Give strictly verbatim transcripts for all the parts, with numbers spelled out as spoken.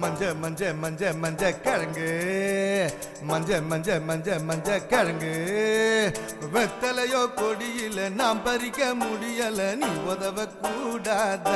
மஞ்ச மஞ்ச மஞ்ச மஞ்ச கிழங்கு மஞ்ச மஞ்ச மஞ்ச மஞ்ச கிழங்கு வெத்தலையோ கொடியில நாம் பறிக்க முடியல நீ உதவ கூடாதா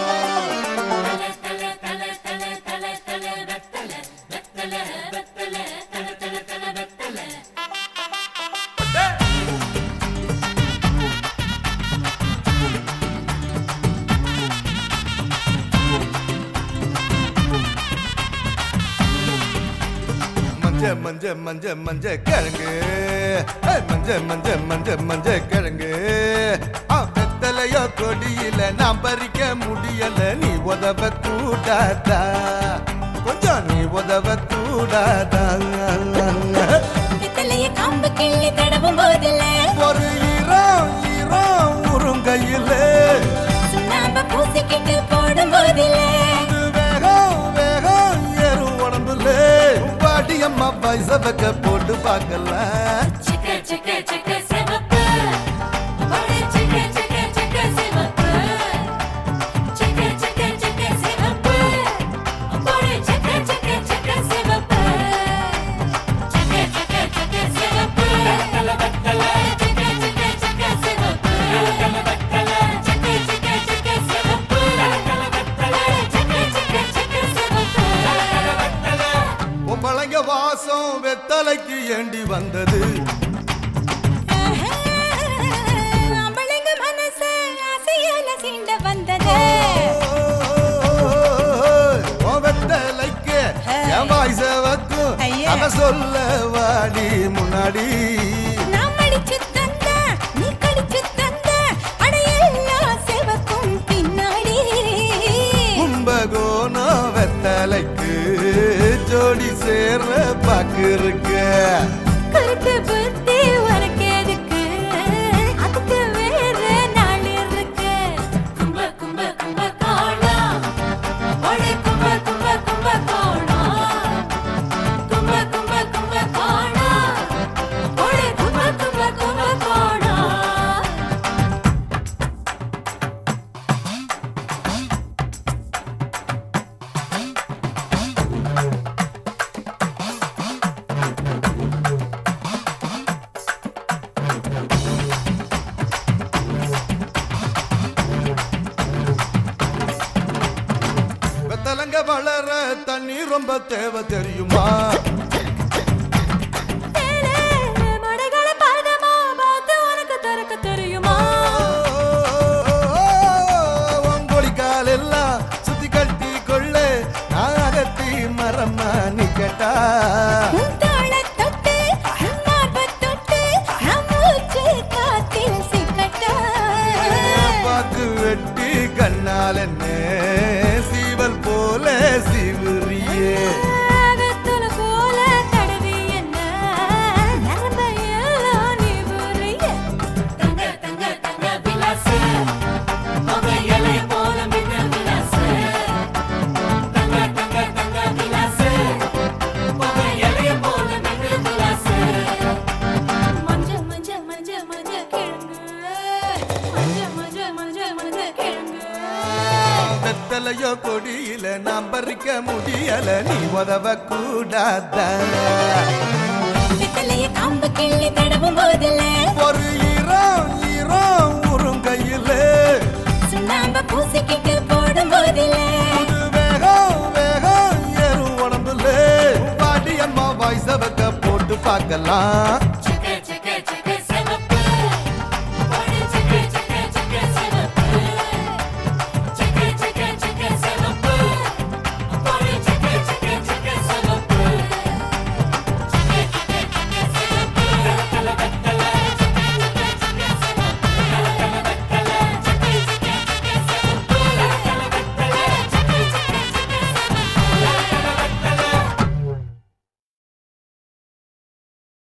மஞ்ச மஞ்ச மஞ்ச கிழங்கு மஞ்ச மஞ்ச மஞ்ச மஞ்ச கிழங்கு வெத்தலையோ கொடியில நாம் பறிக்க முடியல நீ உதவ கூடாதா கொஞ்சம் நீ உதவ கூடாதா காம்பு கிள்ளி தடவும் போதில்ல ஒரு ஈரம் ஈரம் உருங்கையில சுண்ணாம்பு பூசிக்கிட்டு போடும் போதில்ல வேகம் வேகம் ஏறும் உடம்புல அம்மா பைசவக்க போட்டு பார்க்கலாம் சிக்க சிக்க சிக்க சிவப்பு ஒரே சிக்க சிக்க சிக்க சிவப்பு சிக்க சிக்க சிக்க சிவப்பு ஒரே சிக்க சிக்க சிக்க சிவப்பு சிக்க சிக்க சிக்க சிவப்பு கல கல சிக்க சிக்க சிக்க சிவப்பு கல கல சிக்க சிக்க சிக்க சிவப்பு கல கல சிக்க சிக்க சிக்க சிவப்பு பழங்க வாசம் வெத்தலைக்கு ஏண்டி வந்தது அம்பளங்க மனசு ஆசையால சீண்ட வந்தது ஓ வெத்தலைக்கு என் வாய்ஸவக்கும் அத சொல்ல வாடி முன்னாடி நான் மடிச்சு தந்த நீ கடிச்சு தந்த அடையெல்லாம் செவக்கும் பின்னாடி கும்பகோண வெத்தலைக்கு ஜோடி சேர்ற பாக்கு இருக்க கருத்து புத்தி உனக்கு எதுக்கு அதுக்கு வேற நாள் இருக்கு கும்ப கும்ப கும்ப கோணா ஒளி கும்ப கும்ப கும்ப கோணா கும்ப கும்ப கும்ப கோணா ஒளி கும்ப கும்ப கும்ப கோணா வெத்தலங்க வளர தண்ணி ரொம்ப தேவை தெரியுமா மடைகளை பாதமா பார்த்து உனக்கு திறக்க தெரியுமா ஒங்கொழி கால் எல்லாம் சுத்தி கட்டி கொள்ள நாகத்தி மரமா நிக்கட்டா பாக்கு வெட்டி கண்ணால் என்ன சீவல் போல சிவரியே வெத்தலையோ கொடியில நாம் பறிக்க முடியல நீ உதவ கூடாதா காம்பு கிள்ளி தடவும் போதில்ல ஒரு ஈரம் ஈரம் உருங்கையில சுண்ணாம்பு பூசிக்கிட்டு போடும் போதில்ல வேகம் வேகம் ஏறும் உடம்புல பாடி அம்மா வாய்ஸவக்க போட்டு பார்க்கலாம்